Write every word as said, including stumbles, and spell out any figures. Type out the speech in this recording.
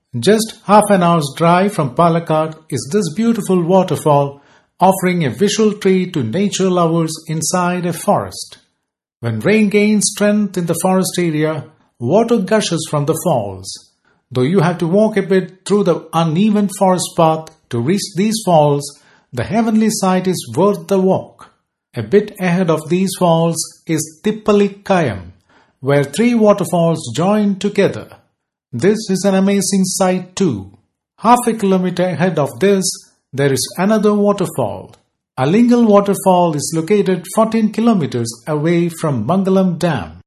Just half an hour's drive from Palakkad is this beautiful waterfall, offering a visual treat to nature lovers inside a forest. When rain gains strength in the forest area, water gushes from the falls. Though you have to walk a bit through the uneven forest path to reach these falls, the heavenly sight is worth the walk. A bit ahead of these falls is Tippalikayam, where three waterfalls join together. This is an amazing sight too. Half a kilometer ahead of this, there is another waterfall. Alingal waterfall is located fourteen kilometers away from Mangalam Dam.